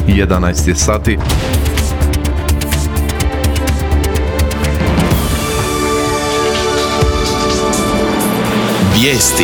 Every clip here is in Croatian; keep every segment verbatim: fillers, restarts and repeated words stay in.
jedanaest je sati. Vijesti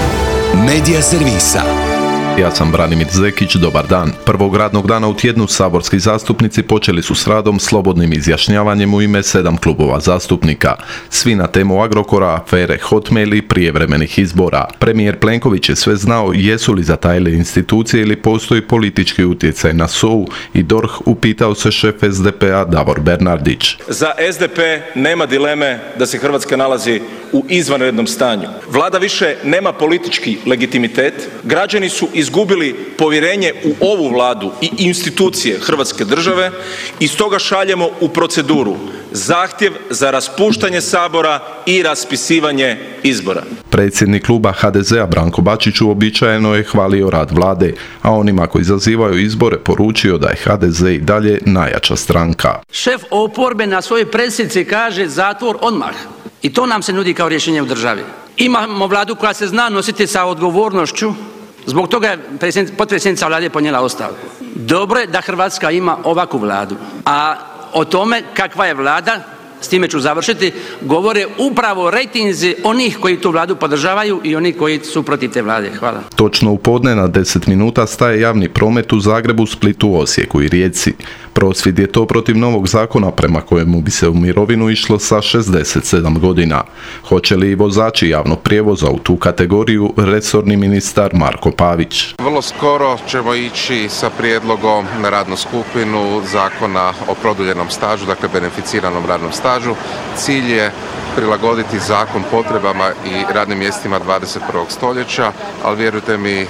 Medija servisa. Ja sam Branimir Zekić, dobar dan. Prvog radnog dana u tjednu saborski zastupnici počeli su s radom slobodnim izjašnjavanjem u ime sedam klubova zastupnika. Svi na temu Agrokora, afere Hotmail i prijevremenih izbora. Premijer Plenković je sve znao jesu li zatajile institucije ili postoji politički utjecaj na S O U i D O R H, upitao se šef S D P-a Davor Bernardić. Za S D P nema dileme da se Hrvatska nalazi u izvanrednom stanju. Vlada više nema politički legitimitet, građani su izgubili povjerenje u ovu Vladu i institucije Hrvatske države i stoga šaljemo u proceduru zahtjev za raspuštanje Sabora i raspisivanje izbora. Predsjednik kluba H D Z-a Branko Bačić uobičajeno je hvalio rad Vlade, a onima koji izazivaju izbore poručio da je H D Z i dalje najjača stranka. Šef oporbe na svojoj pressici kaže zatvor odmah. I to nam se nudi kao rješenje u državi. Imamo Vladu koja se zna nositi sa odgovornošću, zbog toga je potpredsjednica Vlade ponijela ostavku. Dobro je da Hrvatska ima ovakvu Vladu, a o tome kakva je Vlada, s time ću završiti, govore upravo rejtinzi onih koji tu Vladu podržavaju i oni koji su protiv te Vlade. Hvala. Točno u podne na deset minuta staje javni promet u Zagrebu, Splitu, Osijeku i Rijeci. Prosvjed je to protiv novog zakona prema kojemu bi se u mirovinu išlo sa šezdeset sedam godina. Hoće li i vozači javnog prijevoza u tu kategoriju, resorni ministar Marko Pavić. Vrlo skoro ćemo ići sa prijedlogom na radnu skupinu zakona o produljenom stažu, dakle beneficiranom radnom stažu. Cilj je prilagoditi zakon potrebama i radnim mjestima dvadeset prvog stoljeća, ali vjerujte mi,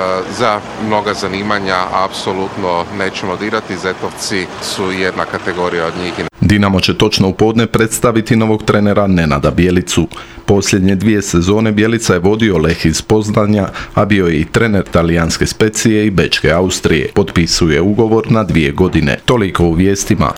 za mnoga zanimanja apsolutno nećemo dirati, zetovci su jedna kategorija od njih. Dinamo će točno u podne predstaviti novog trenera Nenada Bjelicu. Posljednje dvije sezone Bjelica je vodio Lech iz Poznanja, a bio je i trener talijanske Specije i Bečke Austrije. Potpisuje ugovor na dvije godine. Toliko u vijestima.